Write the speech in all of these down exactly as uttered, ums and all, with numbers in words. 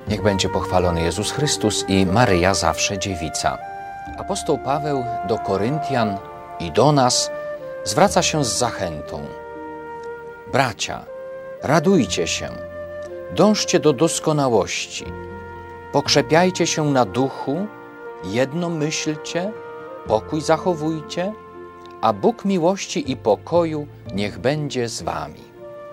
Niech będzie pochwalony Jezus Chrystus i Maryja zawsze dziewica. Apostoł Paweł do Koryntian i do nas zwraca się z zachętą. Bracia, radujcie się, dążcie do doskonałości, pokrzepiajcie się na duchu, jedno myślcie, pokój zachowujcie, a Bóg miłości i pokoju niech będzie z wami.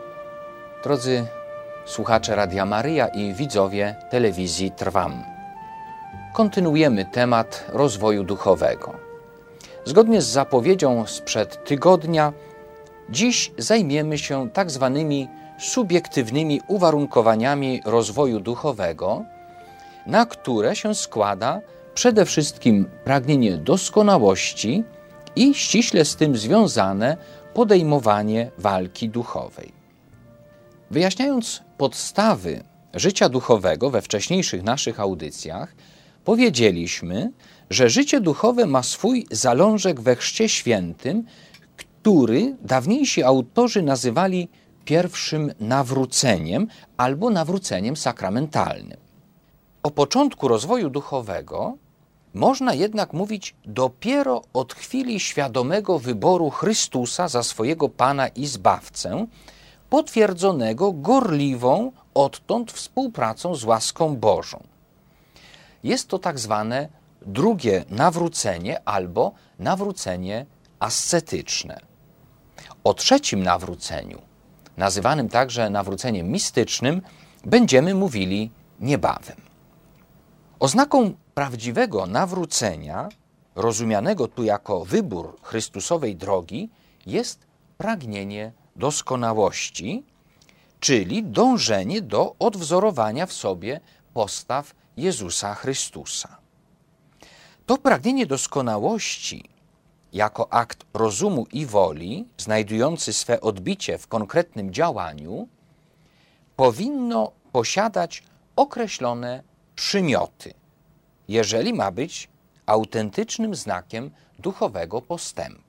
Drodzy słuchacze Radia Maryja i widzowie telewizji Trwam, kontynuujemy temat rozwoju duchowego. Zgodnie z zapowiedzią sprzed tygodnia, dziś zajmiemy się tak zwanymi subiektywnymi uwarunkowaniami rozwoju duchowego, na które się składa przede wszystkim pragnienie doskonałości i ściśle z tym związane podejmowanie walki duchowej. Wyjaśniając podstawy życia duchowego we wcześniejszych naszych audycjach, powiedzieliśmy, że życie duchowe ma swój zalążek we Chrzcie Świętym, który dawniejsi autorzy nazywali pierwszym nawróceniem albo nawróceniem sakramentalnym. O początku rozwoju duchowego można jednak mówić dopiero od chwili świadomego wyboru Chrystusa za swojego Pana i Zbawcę, potwierdzonego gorliwą odtąd współpracą z łaską Bożą. Jest to tak zwane drugie nawrócenie albo nawrócenie ascetyczne. O trzecim nawróceniu, nazywanym także nawróceniem mistycznym, będziemy mówili niebawem. Oznaką prawdziwego nawrócenia, rozumianego tu jako wybór Chrystusowej drogi, jest pragnienie doskonałości, czyli dążenie do odwzorowania w sobie postaw Jezusa Chrystusa. To pragnienie doskonałości jako akt rozumu i woli, znajdujący swe odbicie w konkretnym działaniu, powinno posiadać określone przymioty, jeżeli ma być autentycznym znakiem duchowego postępu.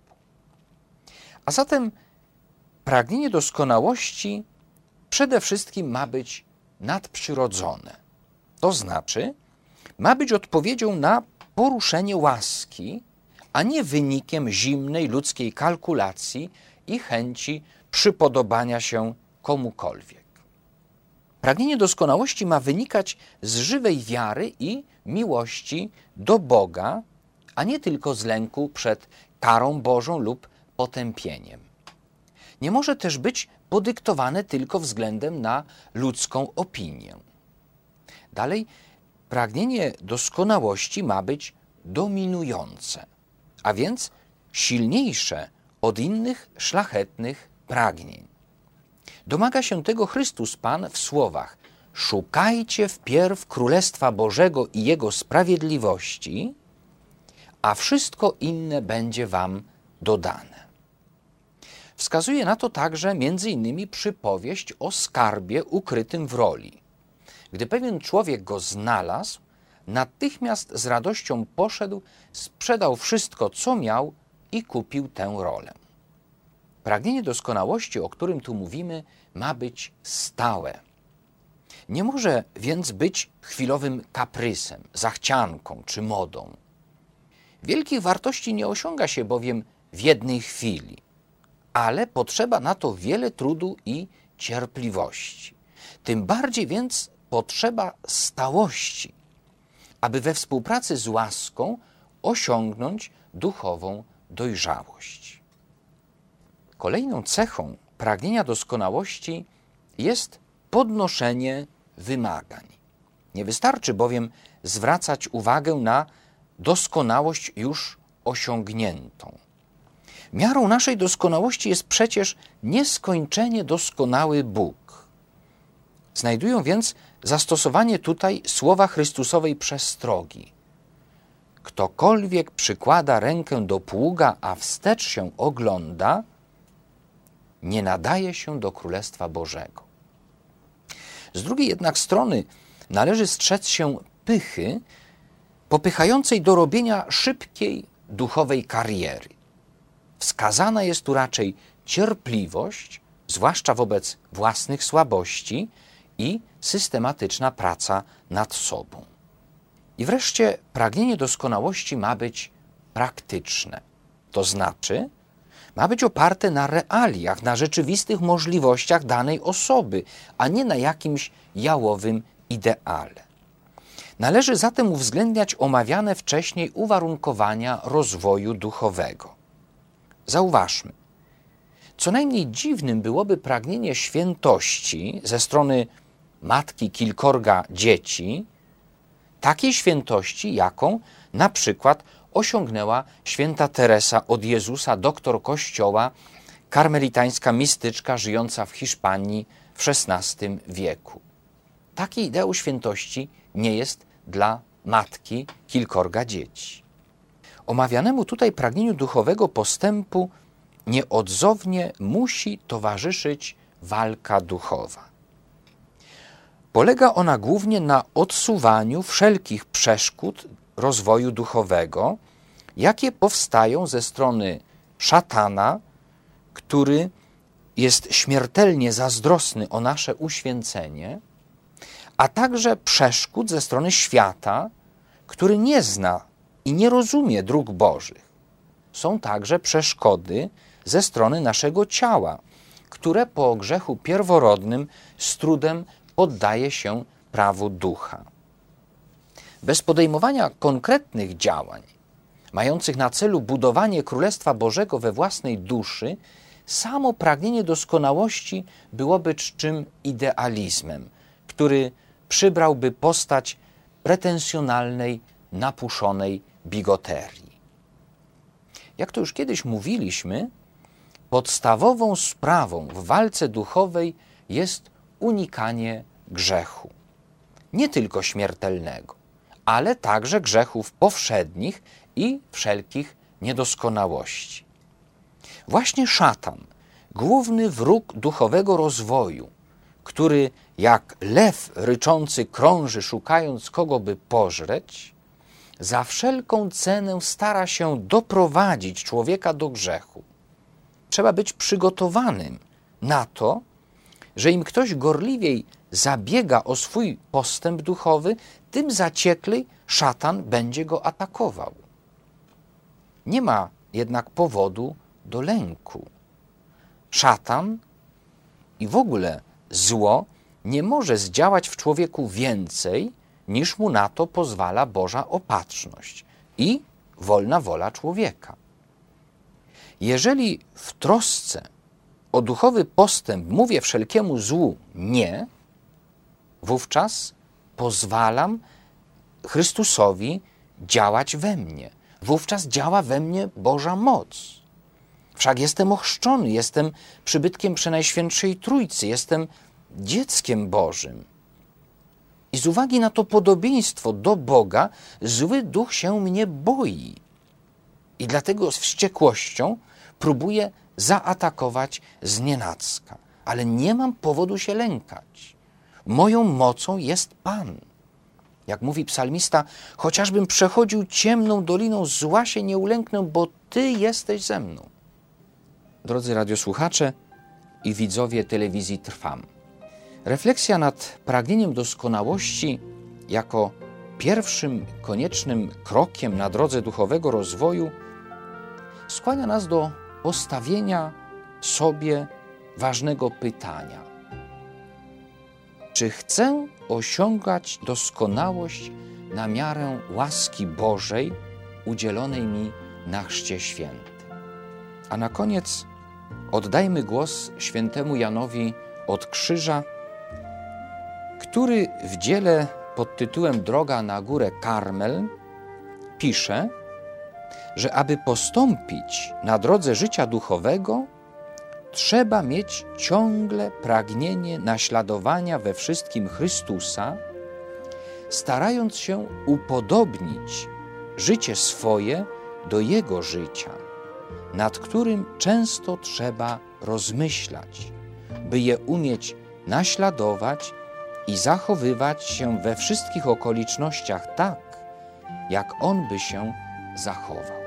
A zatem pragnienie doskonałości przede wszystkim ma być nadprzyrodzone. To znaczy, ma być odpowiedzią na poruszenie łaski, a nie wynikiem zimnej ludzkiej kalkulacji i chęci przypodobania się komukolwiek. Pragnienie doskonałości ma wynikać z żywej wiary i miłości do Boga, a nie tylko z lęku przed karą Bożą lub potępieniem. Nie może też być podyktowane tylko względem na ludzką opinię. Dalej, pragnienie doskonałości ma być dominujące, a więc silniejsze od innych szlachetnych pragnień. Domaga się tego Chrystus Pan w słowach: szukajcie wpierw Królestwa Bożego i Jego sprawiedliwości, a wszystko inne będzie wam dodane. Wskazuje na to także między innymi przypowieść o skarbie ukrytym w roli. Gdy pewien człowiek go znalazł, natychmiast z radością poszedł, sprzedał wszystko, co miał i kupił tę rolę. Pragnienie doskonałości, o którym tu mówimy, ma być stałe. Nie może więc być chwilowym kaprysem, zachcianką czy modą. Wielkich wartości nie osiąga się bowiem w jednej chwili, ale potrzeba na to wiele trudu i cierpliwości. Tym bardziej więc potrzeba stałości, aby we współpracy z łaską osiągnąć duchową dojrzałość. Kolejną cechą pragnienia doskonałości jest podnoszenie wymagań. Nie wystarczy bowiem zwracać uwagę na doskonałość już osiągniętą. Miarą naszej doskonałości jest przecież nieskończenie doskonały Bóg. Znajdują więc zastosowanie tutaj słowa Chrystusowej przestrogi. Ktokolwiek przykłada rękę do pługa, a wstecz się ogląda, nie nadaje się do Królestwa Bożego. Z drugiej jednak strony należy strzec się pychy, popychającej do robienia szybkiej duchowej kariery. Wskazana jest tu raczej cierpliwość, zwłaszcza wobec własnych słabości, i systematyczna praca nad sobą. I wreszcie pragnienie doskonałości ma być praktyczne. To znaczy, ma być oparte na realiach, na rzeczywistych możliwościach danej osoby, a nie na jakimś jałowym ideale. Należy zatem uwzględniać omawiane wcześniej uwarunkowania rozwoju duchowego. Zauważmy, co najmniej dziwnym byłoby pragnienie świętości ze strony matki kilkorga dzieci, takiej świętości, jaką na przykład osiągnęła święta Teresa od Jezusa, doktor Kościoła, karmelitańska mistyczka żyjąca w Hiszpanii w szesnastym wieku. Taki ideał świętości nie jest dla matki kilkorga dzieci. Omawianemu tutaj pragnieniu duchowego postępu nieodzownie musi towarzyszyć walka duchowa. Polega ona głównie na odsuwaniu wszelkich przeszkód rozwoju duchowego, jakie powstają ze strony szatana, który jest śmiertelnie zazdrosny o nasze uświęcenie, a także przeszkód ze strony świata, który nie zna i nie rozumie dróg Bożych. Są także przeszkody ze strony naszego ciała, które po grzechu pierworodnym z trudem poddaje się prawu ducha. Bez podejmowania konkretnych działań, mających na celu budowanie Królestwa Bożego we własnej duszy, samo pragnienie doskonałości byłoby czczym idealizmem, który przybrałby postać pretensjonalnej, napuszonej bigoterii. Jak to już kiedyś mówiliśmy, podstawową sprawą w walce duchowej jest unikanie grzechu. Nie tylko śmiertelnego, ale także grzechów powszednich i wszelkich niedoskonałości. Właśnie szatan, główny wróg duchowego rozwoju, który jak lew ryczący krąży, szukając kogo by pożreć, za wszelką cenę stara się doprowadzić człowieka do grzechu. Trzeba być przygotowanym na to, że im ktoś gorliwiej zabiega o swój postęp duchowy, tym zacieklej szatan będzie go atakował. Nie ma jednak powodu do lęku. Szatan i w ogóle zło nie może zdziałać w człowieku więcej, niż mu na to pozwala Boża opatrzność i wolna wola człowieka. Jeżeli w trosce o duchowy postęp mówię wszelkiemu złu nie, wówczas pozwalam Chrystusowi działać we mnie. Wówczas działa we mnie Boża moc. Wszak jestem ochrzczony, jestem przybytkiem Przenajświętszej Trójcy, jestem dzieckiem Bożym. I z uwagi na to podobieństwo do Boga, zły duch się mnie boi. I dlatego z wściekłością próbuje zaatakować znienacka. Ale nie mam powodu się lękać. Moją mocą jest Pan. Jak mówi psalmista, chociażbym przechodził ciemną doliną, zła się nie ulęknę, bo Ty jesteś ze mną. Drodzy radiosłuchacze i widzowie telewizji Trwam, refleksja nad pragnieniem doskonałości jako pierwszym koniecznym krokiem na drodze duchowego rozwoju skłania nas do postawienia sobie ważnego pytania. Czy chcę osiągać doskonałość na miarę łaski Bożej udzielonej mi na Chrzcie Świętym? A na koniec oddajmy głos świętemu Janowi od Krzyża, który w dziele pod tytułem Droga na górę Karmel pisze, że aby postąpić na drodze życia duchowego, trzeba mieć ciągle pragnienie naśladowania we wszystkim Chrystusa, starając się upodobnić życie swoje do Jego życia, nad którym często trzeba rozmyślać, by je umieć naśladować i zachowywać się we wszystkich okolicznościach tak, jak On by się zachował.